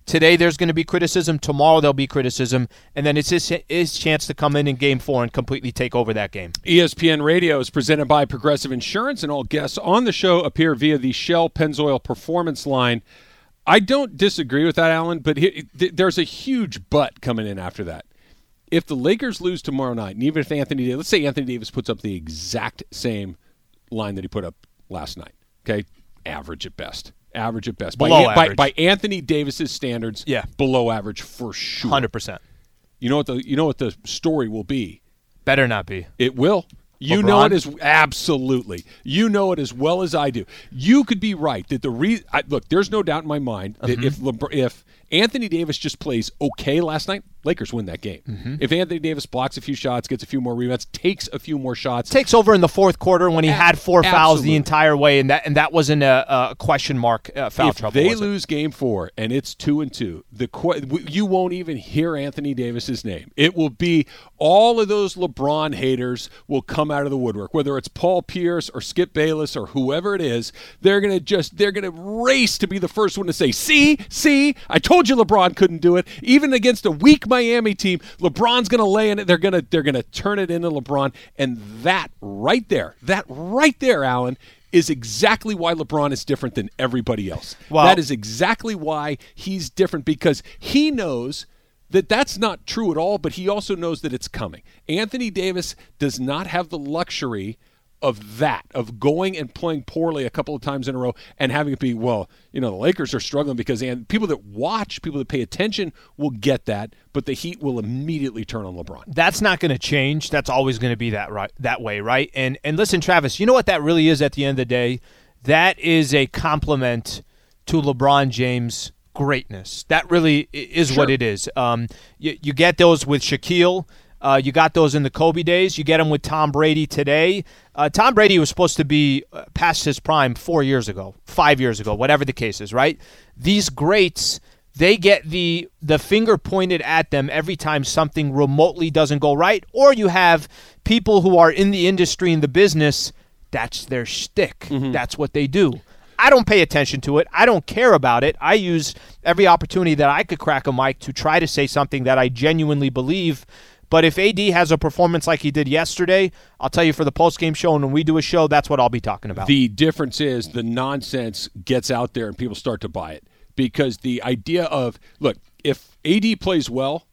Speaker 8: Today there's going to be criticism. Tomorrow there'll be criticism. And then it's his, his chance to come in in game four and completely take over that game.
Speaker 6: E S P N Radio is presented by Progressive Insurance, and all guests on the show appear via the Shell Pennzoil Performance Line. I don't disagree with that, Alan, but he, th- there's a huge but coming in after that. If the Lakers lose tomorrow night, and even if Anthony Davis, let's say Anthony Davis puts up the exact same line that he put up last night, okay, average at best. Average at best.
Speaker 8: Below
Speaker 6: by,
Speaker 8: average.
Speaker 6: By, by Anthony Davis's standards,
Speaker 8: yeah.
Speaker 6: below average for sure.
Speaker 8: one hundred percent.
Speaker 6: You know what the you know what the story will be?
Speaker 8: Better not be.
Speaker 6: It will. You
Speaker 8: LeBron?
Speaker 6: know it as absolutely. You know it as well as I do. You could be right that the re I, look. There's no doubt in my mind that
Speaker 8: Mm-hmm.
Speaker 6: if LeBron, if Anthony Davis just plays okay last night, Lakers win that game.
Speaker 8: Mm-hmm.
Speaker 6: If Anthony Davis blocks a few shots, gets a few more rebounds, takes a few more shots,
Speaker 8: takes over in the fourth quarter when he
Speaker 6: A-
Speaker 8: had four fouls
Speaker 6: absolutely.
Speaker 8: the entire way, and that and that wasn't a, a question mark uh, foul
Speaker 6: if
Speaker 8: trouble.
Speaker 6: they
Speaker 8: was it?
Speaker 6: lose game four and it's two and two, the qu- you won't even hear Anthony Davis's name. It will be all of those LeBron haters will come out of the woodwork, whether it's Paul Pierce or Skip Bayless or whoever it is. They're gonna just they're gonna race to be the first one to say, "See, see, I told you LeBron couldn't do it." Even against a weak Miami team, LeBron's gonna lay in it. They're gonna they're gonna turn it into LeBron, and that right there, that right there, Alan, is exactly why LeBron is different than everybody else.
Speaker 8: Well-
Speaker 6: that is exactly why he's different, because he knows that that's not true at all, but he also knows that it's coming. Anthony Davis does not have the luxury of that, of going and playing poorly a couple of times in a row and having it be, well, you know, the Lakers are struggling because and people that watch, people that pay attention will get that, but the Heat will immediately turn on LeBron.
Speaker 8: That's not going to change. That's always going to be that right that way, right? And and listen, Travis, you know what that really is at the end of the day? That is a compliment to LeBron James' greatness. That really i- is
Speaker 6: Sure.
Speaker 8: what it is. Um, you, you get those with Shaquille. Uh, you got those in the Kobe days. You get them with Tom Brady today. Uh, Tom Brady was supposed to be uh, past his prime four years ago, five years ago, whatever the case is, right? These greats, they get the the finger pointed at them every time something remotely doesn't go right. Or you have people who are in the industry, in the business, that's their shtick.
Speaker 6: Mm-hmm.
Speaker 8: That's what they do. I don't pay attention to it. I don't care about it. I use every opportunity that I could crack a mic to try to say something that I genuinely believe. But if A D has a performance like he did yesterday, I'll tell you for the postgame show, and when we do a show, that's what I'll be talking about.
Speaker 6: The difference is the nonsense gets out there and people start to buy it, because the idea of, look, if A D plays well,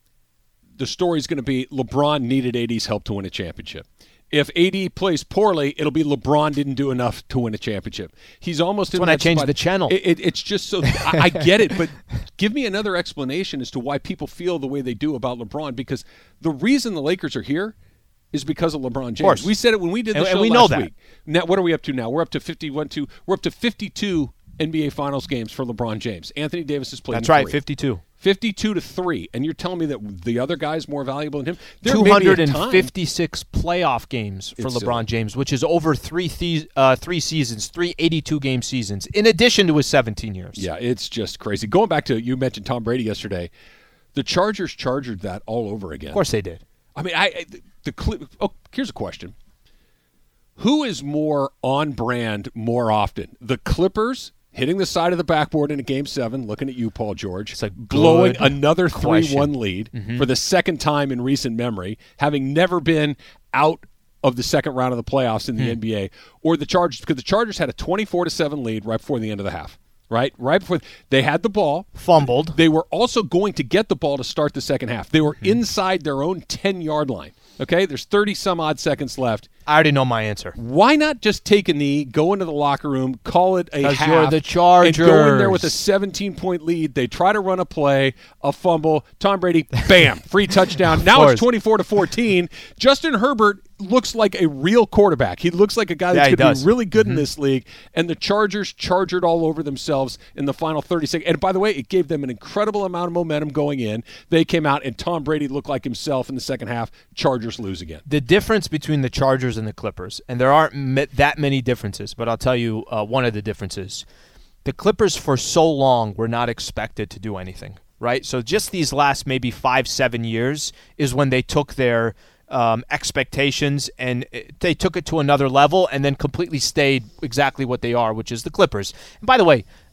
Speaker 6: the story's going to be LeBron needed A D's help to win a championship. If A D plays poorly, it'll be LeBron didn't do enough to win a championship. He's almost
Speaker 8: That's
Speaker 6: in
Speaker 8: when
Speaker 6: that
Speaker 8: I changed
Speaker 6: spot.
Speaker 8: the channel.
Speaker 6: It, it, it's just so I, I get it, but give me another explanation as to why people feel the way they do about LeBron. Because the reason the Lakers are here is because of LeBron James.
Speaker 8: course.
Speaker 6: We said it when we did the
Speaker 8: And-
Speaker 6: show
Speaker 8: and we
Speaker 6: last
Speaker 8: know that.
Speaker 6: week. Now, what are we up to now? We're up to fifty-one. To we're up to fifty-two N B A Finals games for LeBron James. Anthony Davis has played.
Speaker 8: That's
Speaker 6: in
Speaker 8: right,
Speaker 6: three.
Speaker 8: fifty-two.
Speaker 6: fifty-two to three, and you're telling me that the other guy's more valuable than him? There
Speaker 8: two
Speaker 6: may be a
Speaker 8: hundred
Speaker 6: time-
Speaker 8: fifty-six playoff games for
Speaker 6: It's
Speaker 8: LeBron
Speaker 6: silly.
Speaker 8: James, which is over three the- uh, three seasons, three eighty-two game seasons, in addition to his seventeen years.
Speaker 6: Yeah, it's just crazy. Going back to, you mentioned Tom Brady yesterday, the Chargers chargered that all over again.
Speaker 8: Of course they did.
Speaker 6: I mean, I, I the Cli- oh, here's a question: who is more on brand more often, the Clippers hitting the side of the backboard in a game seven, looking at you, Paul George,
Speaker 8: It's a
Speaker 6: blowing
Speaker 8: good
Speaker 6: another
Speaker 8: question.
Speaker 6: three one lead
Speaker 8: Mhm.
Speaker 6: for the second time in recent memory, having never been out of the second round of the playoffs in the
Speaker 8: Hmm.
Speaker 6: N B A, or the Chargers, because the Chargers had a twenty-four to seven lead right before the end of the half. Right, right before they had the ball,
Speaker 8: fumbled.
Speaker 6: They were also going to get the ball to start the second half. They were
Speaker 8: Hmm.
Speaker 6: inside their own ten-yard line. Okay, there's thirty some odd seconds left.
Speaker 8: I already know my answer.
Speaker 6: Why not just take a knee, go into the locker room, call it a
Speaker 8: 'Cause
Speaker 6: half,
Speaker 8: you're the
Speaker 6: and go in there
Speaker 8: Chargers.
Speaker 6: with a seventeen-point lead? They try to run a play, a fumble. Tom Brady, bam, free touchdown. Now
Speaker 8: course.
Speaker 6: it's twenty-four to fourteen. Justin Herbert looks like a real quarterback. He looks like a guy
Speaker 8: Yeah,
Speaker 6: that's
Speaker 8: he
Speaker 6: going to
Speaker 8: does.
Speaker 6: be really good
Speaker 8: Mhm.
Speaker 6: in this league. And the Chargers chargered all over themselves in the final thirty seconds. And by the way, it gave them an incredible amount of momentum going in. They came out, and Tom Brady looked like himself in the second half. Chargers lose again.
Speaker 8: The difference between the Chargers and the Clippers, and there aren't m- that many differences, but I'll tell you uh, one of the differences. The Clippers for so long were not expected to do anything, right? So just these last maybe five, seven years is when they took their um, expectations and it- they took it to another level and then completely stayed exactly what they are, which is the Clippers. And by the way,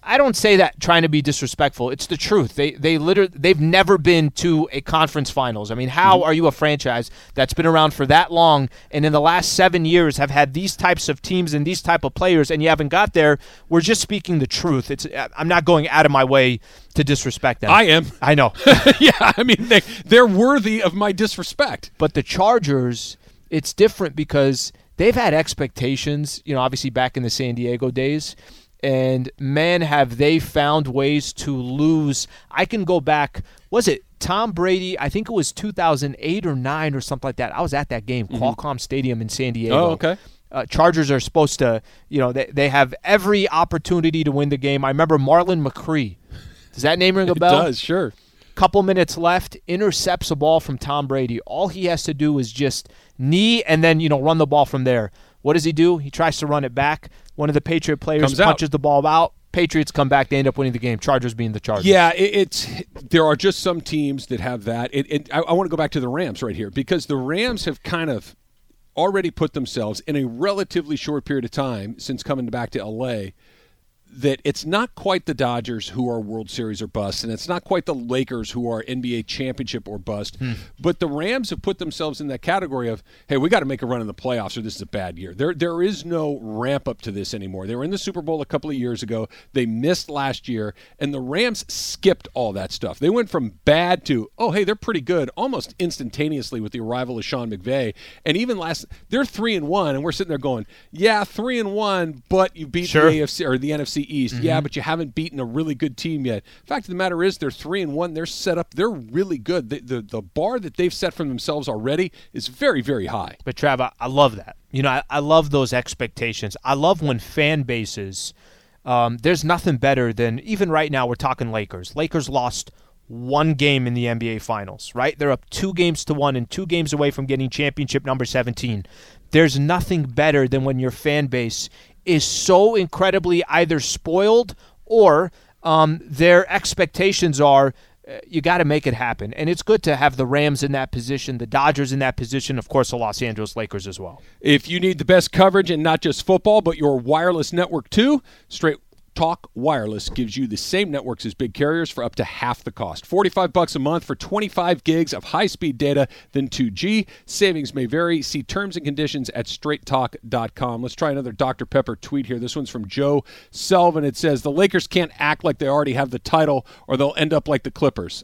Speaker 8: I don't say that trying to be disrespectful. It's the truth. They they literally they've never been to a conference finals. I mean, how mm-hmm. are you a franchise that's been around for that long and in the last seven years have had these types of teams and these type of players and you haven't got there? We're just speaking the truth. It's I'm not going out of my way to disrespect them.
Speaker 6: I am.
Speaker 8: I know.
Speaker 6: Yeah, I mean they they're worthy of my disrespect.
Speaker 8: But the Chargers, it's different because they've had expectations, you know, obviously back in the San Diego days. And, man, have they found ways to lose. I can go back, was it Tom Brady? I think it was two thousand eight or nine or something like that. I was at that game, mm-hmm. Qualcomm Stadium in San Diego.
Speaker 6: Oh, okay.
Speaker 8: Uh, Chargers are supposed to, you know, they, they have every opportunity to win the game. I remember Marlon McCree. Does that name ring a bell?
Speaker 6: It does, sure.
Speaker 8: Couple minutes left, intercepts a ball from Tom Brady. All he has to do is just knee and then, you know, run the ball from there. What does he do? He tries to run it back. One of the Patriot players
Speaker 6: Comes
Speaker 8: punches
Speaker 6: out.
Speaker 8: the ball out. Patriots come back. They end up winning the game. Chargers being the Chargers.
Speaker 6: Yeah, it, it's there are just some teams that have that. It, it, I, I want to go back to the Rams right here because the Rams have kind of already put themselves in a relatively short period of time since coming back to L A that it's not quite the Dodgers who are World Series or bust, and it's not quite the Lakers who are N B A championship or bust, hmm. but the Rams have put themselves in that category of, hey, we got to make a run in the playoffs or this is a bad year. There, There is no ramp up to this anymore. They were in the Super Bowl a couple of years ago. They missed last year, and the Rams skipped all that stuff. They went from bad to, oh, hey, they're pretty good, almost instantaneously with the arrival of Sean McVay. And even last, they're three and one, and we're sitting there going, yeah, three and one, but you beat
Speaker 8: sure.
Speaker 6: the A F C or the N F C East. Mm-hmm. Yeah, but you haven't beaten a really good team yet. Fact of the matter is they're three and one. They're set up. They're really good. The, the, the bar that they've set for themselves already is very, very high.
Speaker 8: But, Trav, I, I love that. You know, I, I love those expectations. I love when fan bases, um, there's nothing better than, even right now we're talking Lakers. Lakers lost one game in the N B A Finals, right? They're up two games to one and two games away from getting championship number seventeen. There's nothing better than when your fan base is so incredibly either spoiled or um, their expectations are uh, you got to make it happen. And it's good to have the Rams in that position, the Dodgers in that position, of course the Los Angeles Lakers as well.
Speaker 6: If you need the best coverage and not just football, but your wireless network too, Straight Talk Wireless gives you the same networks as big carriers for up to half the cost. forty-five bucks a month for twenty-five gigs of high-speed data, then two G. Savings may vary. See terms and conditions at straight talk dot com. Let's try another Doctor Pepper tweet here. This one's from Joe Selvin. It says, the Lakers can't act like they already have the title or they'll end up like the Clippers.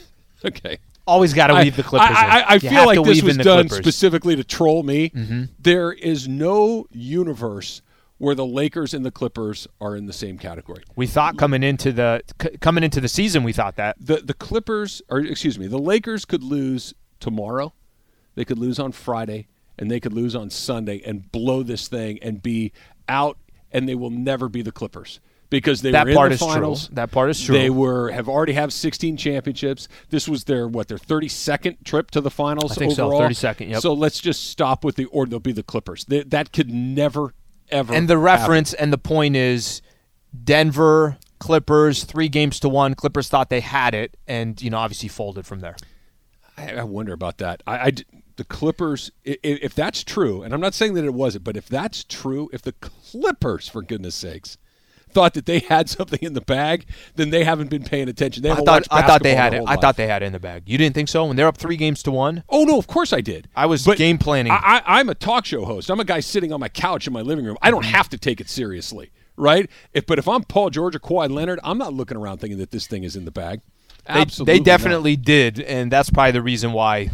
Speaker 6: Okay.
Speaker 8: Always got to weave the Clippers
Speaker 6: I, I, I, I
Speaker 8: in.
Speaker 6: feel like this was done
Speaker 8: Clippers.
Speaker 6: specifically to troll me.
Speaker 8: Mm-hmm.
Speaker 6: There is no universe where the Lakers and the Clippers are in the same category.
Speaker 8: We thought coming into the c- coming into the season, we thought that.
Speaker 6: The the Clippers, or excuse me, the Lakers could lose tomorrow, they could lose on Friday, and they could lose on Sunday and blow this thing and be out, and they will never be the Clippers. Because they
Speaker 8: that
Speaker 6: were in
Speaker 8: part
Speaker 6: the
Speaker 8: is
Speaker 6: finals.
Speaker 8: True. That part is true.
Speaker 6: They were have already have sixteen championships. This was their what their thirty-second trip to the finals
Speaker 8: I think
Speaker 6: overall.
Speaker 8: so, thirty-second, yep.
Speaker 6: So let's just stop with the or they'll be the Clippers. They, that could never ever.
Speaker 8: And the reference
Speaker 6: happen.
Speaker 8: and the point is Denver, Clippers, three games to one. Clippers thought they had it and, you know, obviously folded from there.
Speaker 6: I, I wonder about that. I, I the Clippers, if, if that's true, and I'm not saying that it wasn't, but if that's true, if the Clippers, for goodness sakes, thought that they had something in the bag, then they haven't been paying attention. They
Speaker 8: I
Speaker 6: haven't
Speaker 8: thought
Speaker 6: watched
Speaker 8: I thought they
Speaker 6: basketball
Speaker 8: had
Speaker 6: their
Speaker 8: it.
Speaker 6: whole
Speaker 8: I
Speaker 6: life.
Speaker 8: thought they had it in the bag. You didn't think so? When they're up three games to one?
Speaker 6: Oh no, of course I did.
Speaker 8: I was
Speaker 6: but
Speaker 8: game planning.
Speaker 6: I, I, I'm a talk show host. I'm a guy sitting on my couch in my living room. I don't have to take it seriously, right? If but if I'm Paul George or Kawhi Leonard, I'm not looking around thinking that this thing is in the bag. Absolutely,
Speaker 8: they, they definitely
Speaker 6: not.
Speaker 8: did, and that's probably the reason why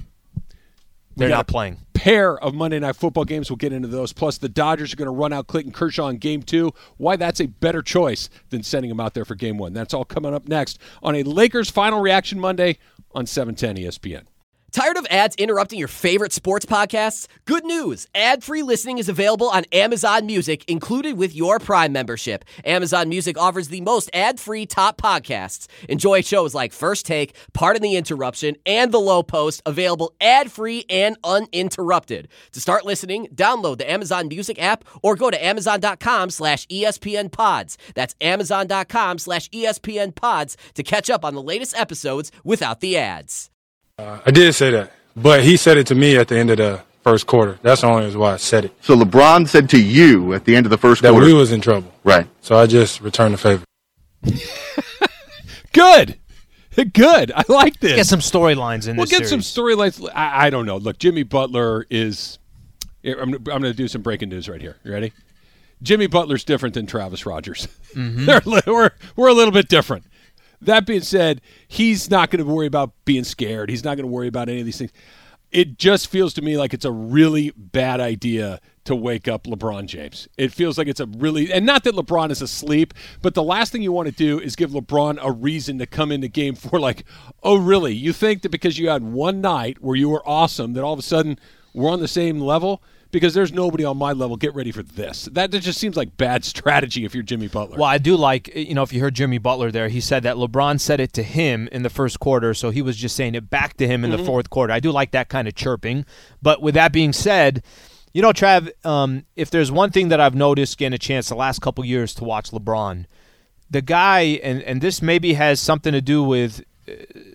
Speaker 8: they're not playing.
Speaker 6: Pair of Monday Night Football games. We'll get into those. Plus, the Dodgers are going to run out Clayton Kershaw in Game Two. Why that's a better choice than sending him out there for Game One. That's all coming up next on a Lakers Final Reaction Monday on seven ten E S P N.
Speaker 13: Tired of ads interrupting your favorite sports podcasts? Good news! Ad-free listening is available on Amazon Music, included with your Prime membership. Amazon Music offers the most ad-free top podcasts. Enjoy shows like First Take, Pardon the Interruption, and The Low Post, available ad-free and uninterrupted. To start listening, download the Amazon Music app or go to amazon.com slash ESPN pods. That's amazon.com slash ESPN pods to catch up on the latest episodes without the ads.
Speaker 14: Uh, I did say that, but he said it to me at the end of the first quarter. That's the only reason why I said it.
Speaker 15: So LeBron said to you at the end of the first
Speaker 14: that
Speaker 15: quarter
Speaker 14: we was in trouble.
Speaker 15: Right.
Speaker 14: So I just returned the favor.
Speaker 6: Good. Good. I like this.
Speaker 8: Get some storylines in
Speaker 6: we'll
Speaker 8: this
Speaker 6: get
Speaker 8: series.
Speaker 6: some storylines. I, I don't know. Look, Jimmy Butler is – I'm, I'm going to do some breaking news right here. You ready? Jimmy Butler's different than Travis Rogers.
Speaker 8: Mm-hmm.
Speaker 6: They're, we're, we're a little bit different. That being said, he's not going to worry about being scared. He's not going to worry about any of these things. It just feels to me like it's a really bad idea to wake up LeBron James. It feels like it's a really – and not that LeBron is asleep, but the last thing you want to do is give LeBron a reason to come into game four like, oh, really? You think that because you had one night where you were awesome that all of a sudden we're on the same level? Because there's nobody on my level. Get ready for this. That, that just seems like bad strategy if you're Jimmy Butler.
Speaker 8: Well, I do like, you know, if you heard Jimmy Butler there, he said that LeBron said it to him in the first quarter, so he was just saying it back to him in
Speaker 6: Mm-hmm.
Speaker 8: the fourth quarter. I do like that kind of chirping. But with that being said, you know, Trav, um, if there's one thing that I've noticed getting a chance the last couple years to watch LeBron, the guy, and, and this maybe has something to do with uh,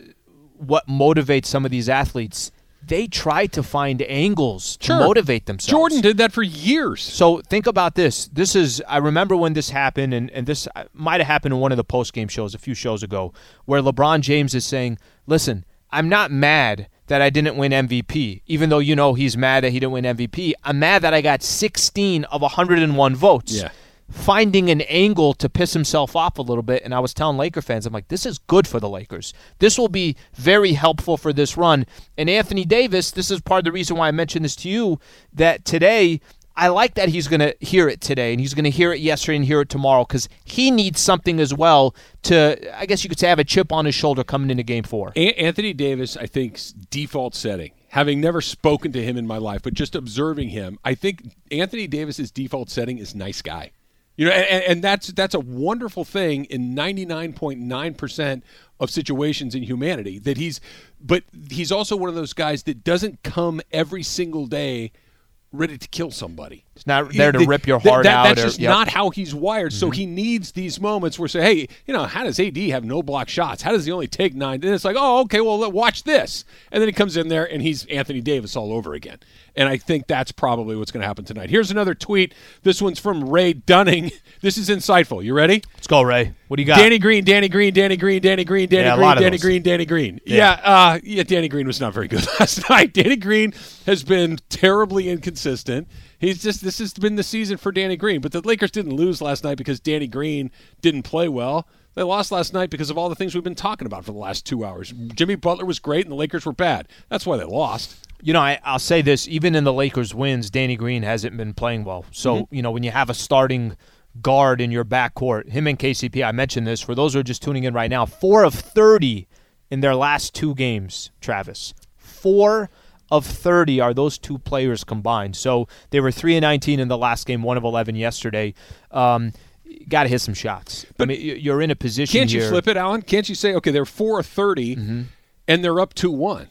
Speaker 8: what motivates some of these athletes, they try to find angles to
Speaker 6: Sure.
Speaker 8: motivate themselves.
Speaker 6: Jordan did that for years.
Speaker 8: So think about this. This is, I remember when this happened, and, and this might have happened in one of the post-game shows a few shows ago, where LeBron James is saying, listen, I'm not mad that I didn't win M V P, even though you know he's mad that he didn't win M V P. I'm mad that I got sixteen of one hundred one votes.
Speaker 6: Yeah.
Speaker 8: Finding an angle to piss himself off a little bit, and I was telling Laker fans, I'm like, this is good for the Lakers. This will be very helpful for this run. And Anthony Davis, this is part of the reason why I mentioned this to you, that today, I like that he's going to hear it today, and he's going to hear it yesterday and hear it tomorrow, because he needs something as well to, I guess you could say, have a chip on his shoulder coming into game four.
Speaker 6: A- Anthony Davis, I think's default setting, having never spoken to him in my life, but just observing him, I think Anthony Davis's default setting is nice guy. You know, and, and that's that's a wonderful thing in ninety-nine point nine percent of situations in humanity. That he's, but he's also one of those guys that doesn't come every single day ready to kill somebody.
Speaker 8: He's not there to
Speaker 6: The-
Speaker 8: rip your
Speaker 6: that-
Speaker 8: heart
Speaker 6: that-
Speaker 8: out.
Speaker 6: That's
Speaker 8: or-
Speaker 6: just
Speaker 8: yep.
Speaker 6: not how he's wired. So
Speaker 8: Mhm.
Speaker 6: he needs these moments where say, hey, you know, how does A D have no block shots? How does he only take nine? And it's like, oh, okay, well, let- watch this. And then he comes in there and he's Anthony Davis all over again. And I think that's probably what's going to happen tonight. Here's another tweet. This one's from Ray Dunning. This is insightful. You ready?
Speaker 8: Let's go, Ray. What do you got?
Speaker 6: Danny Green, Danny Green, Danny Green, Danny Green, Danny
Speaker 8: Yeah, a
Speaker 6: Green,
Speaker 8: lot of
Speaker 6: Danny
Speaker 8: those.
Speaker 6: Green, Danny Green.
Speaker 8: Yeah.
Speaker 6: Yeah, uh, yeah, Danny Green was not very good last night. Danny Green has been terribly inconsistent. He's just this has been the season for Danny Green. But the Lakers didn't lose last night because Danny Green didn't play well. They lost last night because of all the things we've been talking about for the last two hours. Jimmy Butler was great and the Lakers were bad. That's why they lost.
Speaker 8: You know, I, I'll say this, even in the Lakers' wins, Danny Green hasn't been playing well. So,
Speaker 6: Mhm.
Speaker 8: you know, when you have a starting guard in your backcourt, him and K C P, I mentioned this, for those who are just tuning in right now, four of thirty in their last two games, Travis. Four of thirty are those two players combined. So they were three and nineteen in the last game, one of eleven yesterday. Um, got to hit some shots. I mean, y- you're in a position
Speaker 6: Can't
Speaker 8: here.
Speaker 6: you flip it, Alan? Can't you say, okay, they're four of thirty and they're up two one?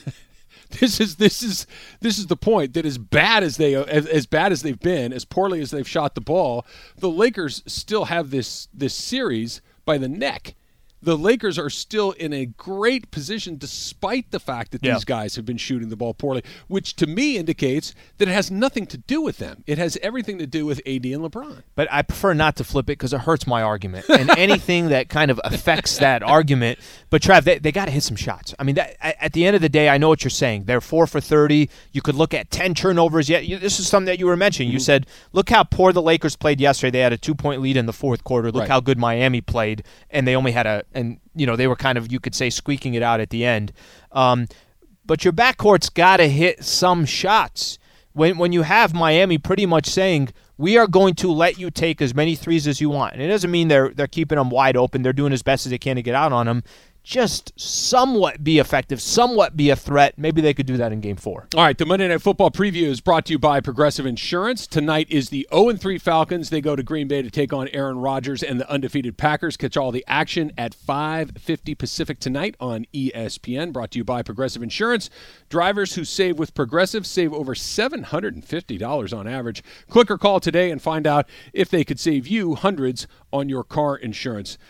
Speaker 6: This is this is this is the point that as bad as they as, as bad as they've been, as poorly as they've shot the ball, the Lakers still have this this series by the neck. The Lakers are still in a great position despite the fact that
Speaker 8: Yeah.
Speaker 6: these guys have been shooting the ball poorly, which to me indicates that it has nothing to do with them. It has everything to do with A D and LeBron.
Speaker 8: But I prefer not to flip it because it hurts my argument. And anything that kind of affects that argument. But, Trav, they, they got to hit some shots. I mean, that, at at the end of the day, I know what you're saying. They're four for thirty. You could look at ten turnovers. Yet you, This is something that you were mentioning. You said, look how poor the Lakers played yesterday. They had a two-point lead in the fourth quarter. Look
Speaker 6: Right.
Speaker 8: how good Miami played. And they only had a – and you know, they were kind of, you could say, squeaking it out at the end. Um, but your backcourt's got to hit some shots. When when you have Miami pretty much saying, we are going to let you take as many threes as you want. And it doesn't mean they're they're keeping them wide open. They're doing as best as they can to get out on them. Just somewhat be effective, somewhat be a threat. Maybe they could do that in game four.
Speaker 6: All right, the Monday Night Football preview is brought to you by Progressive Insurance. Tonight is the oh and three Falcons. They go to Green Bay to take on Aaron Rodgers and the undefeated Packers. Catch all the action at five fifty Pacific tonight on E S P N. Brought to you by Progressive Insurance. Drivers who save with Progressive save over seven hundred fifty dollars on average. Click or call today and find out if they could save you hundreds on your car insurance. The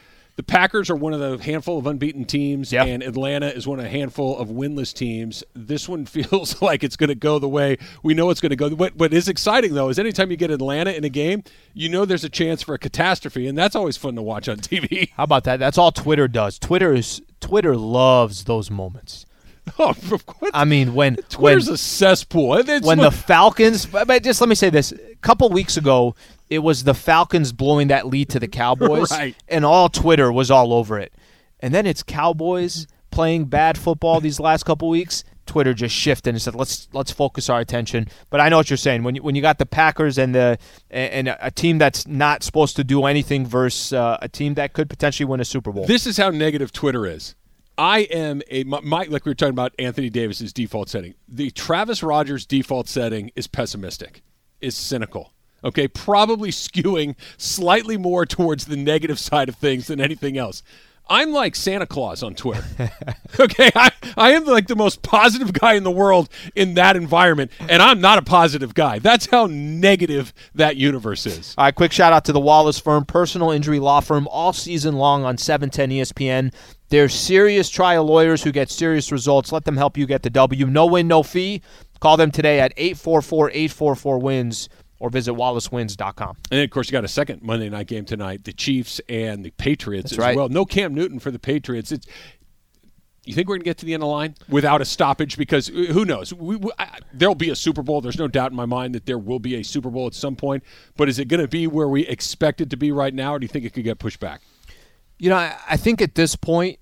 Speaker 6: the Packers are one of the handful of unbeaten teams,
Speaker 8: yep.
Speaker 6: and Atlanta is one of a handful of winless teams. This one feels like it's going to go the way we know it's going to go. What, what is exciting, though, is anytime you get Atlanta in a game, you know there's a chance for a catastrophe, and that's always fun to watch on T V.
Speaker 8: How about that? That's all Twitter does. Twitter is Twitter loves those moments.
Speaker 6: Oh, of course.
Speaker 8: I mean, when
Speaker 6: Twitter's
Speaker 8: when,
Speaker 6: a cesspool. It's
Speaker 8: when
Speaker 6: what,
Speaker 8: the Falcons, but, but just let me say this: a couple weeks ago, it was the Falcons blowing that lead to the Cowboys,
Speaker 6: right.
Speaker 8: and all Twitter was all over it. And then it's Cowboys playing bad football these last couple weeks. Twitter just shifted and said, "Let's let's focus our attention." But I know what you're saying. When you, when you got the Packers and the and a team that's not supposed to do anything versus uh, a team that could potentially win a Super Bowl.
Speaker 6: This is how negative Twitter is. I am a my, my like we were talking about Anthony Davis's default setting. The Travis Rogers default setting is pessimistic, is cynical. Okay, probably skewing slightly more towards the negative side of things than anything else. I'm like Santa Claus on Twitter. Okay, I, I am like the most positive guy in the world in that environment, and I'm not a positive guy. That's how negative that universe is.
Speaker 8: All right, quick shout out to the Wallace Firm, personal injury law firm, all season long on seven ten E S P N. They're serious trial lawyers who get serious results. Let them help you get the W. No win, no fee. Call them today at eight four four, eight four four, wins or visit wallace wins dot com.
Speaker 6: And then, of course, you got a second Monday night game tonight, the Chiefs and the Patriots
Speaker 8: That's
Speaker 6: as
Speaker 8: right.
Speaker 6: well. No Cam Newton for the Patriots. It's, you think we're going to get to the end of the line without a stoppage? Because who knows? We, we, I, there'll be a Super Bowl. There's no doubt in my mind that there will be a Super Bowl at some point. But is it going to be where we expect it to be right now, or do you think it could get pushed back?
Speaker 8: You know, I, I think at this point,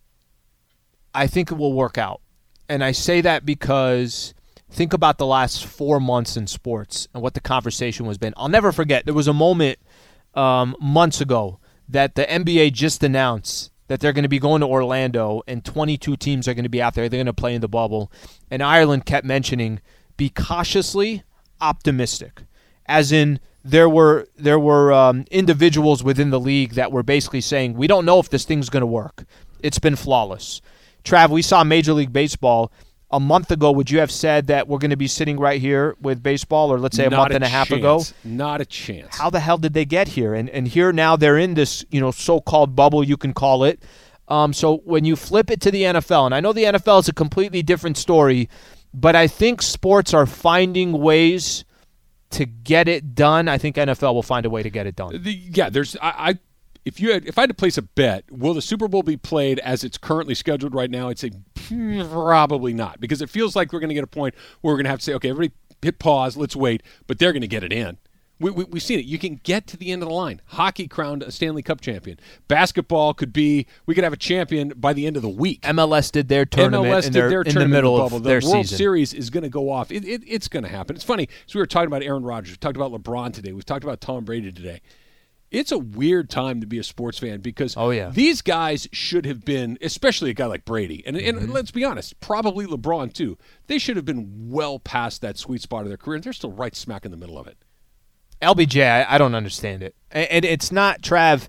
Speaker 8: I think it will work out. And I say that because think about the last four months in sports and what the conversation has been. I'll never forget, there was a moment um, months ago that the N B A just announced that they're going to be going to Orlando and twenty-two teams are going to be out there. They're going to play in the bubble. And Ireland kept mentioning, be cautiously optimistic. As in, there were there were um, individuals within the league that were basically saying, we don't know if this thing's going to work. It's been flawless. Trav, we saw Major League Baseball a month ago. Would you have said that we're going to be sitting right here with baseball, or let's say a
Speaker 6: Not
Speaker 8: month
Speaker 6: a
Speaker 8: and a half
Speaker 6: chance.
Speaker 8: ago?
Speaker 6: Not a chance.
Speaker 8: How the hell did they get here? And and here now they're in this, you know, so-called bubble, you can call it. Um, so when you flip it to the N F L, and I know the N F L is a completely different story, but I think sports are finding ways to get it done. I think N F L will find a way to get it done.
Speaker 6: The, yeah, there's I, I if you had, if I had to place a bet, will the Super Bowl be played as it's currently scheduled right now? I'd say probably not, because it feels like we're going to get a point where we're going to have to say, okay, everybody hit pause, let's wait, but they're going to get it in. We, we, we've seen it. You can get to the end of the line. Hockey crowned a Stanley Cup champion. Basketball could be, we could have a champion by the end of the week.
Speaker 8: M L S did their tournament
Speaker 6: M L S
Speaker 8: in,
Speaker 6: did
Speaker 8: their,
Speaker 6: their
Speaker 8: in
Speaker 6: tournament
Speaker 8: the middle
Speaker 6: in the bubble.
Speaker 8: of
Speaker 6: The
Speaker 8: their
Speaker 6: World
Speaker 8: season.
Speaker 6: Series is going to go off. It, it, it's going to happen. It's funny. So we were talking about Aaron Rodgers. We talked about LeBron today. We've talked about Tom Brady today. It's a weird time to be a sports fan because
Speaker 8: oh, yeah.
Speaker 6: these guys should have been, especially a guy like Brady, and, and mm-hmm. let's be honest, probably LeBron too. They should have been well past that sweet spot of their career, and they're still right smack in the middle of it.
Speaker 8: L B J, I, I don't understand it. And it's not, Trav,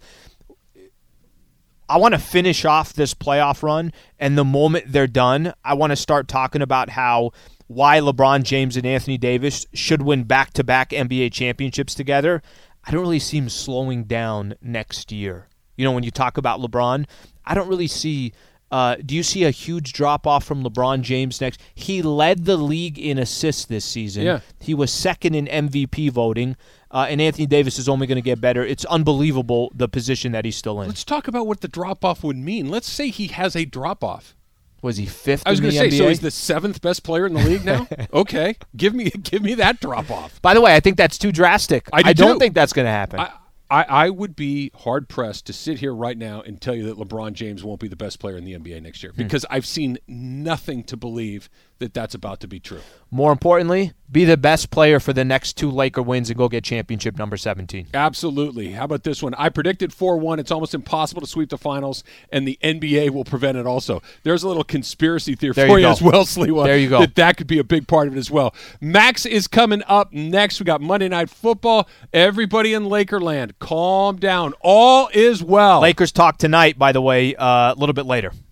Speaker 8: I want to finish off this playoff run, and the moment they're done, I want to start talking about how why LeBron James and Anthony Davis should win back-to-back N B A championships together. I don't really see him slowing down next year. You know, when you talk about LeBron, I don't really see uh, – do you see a huge drop-off from LeBron James next? He led the league in assists this season.
Speaker 6: Yeah.
Speaker 8: He was second in M V P voting, uh, and Anthony Davis is only going to get better. It's unbelievable the position that he's still in.
Speaker 6: Let's talk about what the drop-off would mean. Let's say he has a drop-off.
Speaker 8: Was he fifth
Speaker 6: I was
Speaker 8: in
Speaker 6: going
Speaker 8: the
Speaker 6: to say,
Speaker 8: N B A?
Speaker 6: so he's the seventh best player in the league now? Okay. Give me give me that drop-off.
Speaker 8: By the way, I think that's too drastic.
Speaker 6: I, do
Speaker 8: I don't
Speaker 6: too.
Speaker 8: think that's going to happen.
Speaker 6: I, I, I would be hard-pressed to sit here right now and tell you that LeBron James won't be the best player in the N B A next year because hmm. I've seen nothing to believe that that's about to be true.
Speaker 8: More importantly, be the best player for the next two Laker wins and go get championship number seventeen.
Speaker 6: Absolutely. How about this one? I predicted four one. It's almost impossible to sweep the finals, and the N B A will prevent it also. There's a little conspiracy theory
Speaker 8: there
Speaker 6: for
Speaker 8: you,
Speaker 6: you
Speaker 8: go.
Speaker 6: as well, Sliwa.
Speaker 8: There you go.
Speaker 6: That that could be a big part of it as well. Max is coming up next. We got Monday Night Football. Everybody in Lakerland, calm down. All is well.
Speaker 8: Lakers talk tonight, by the way, uh, a little bit later.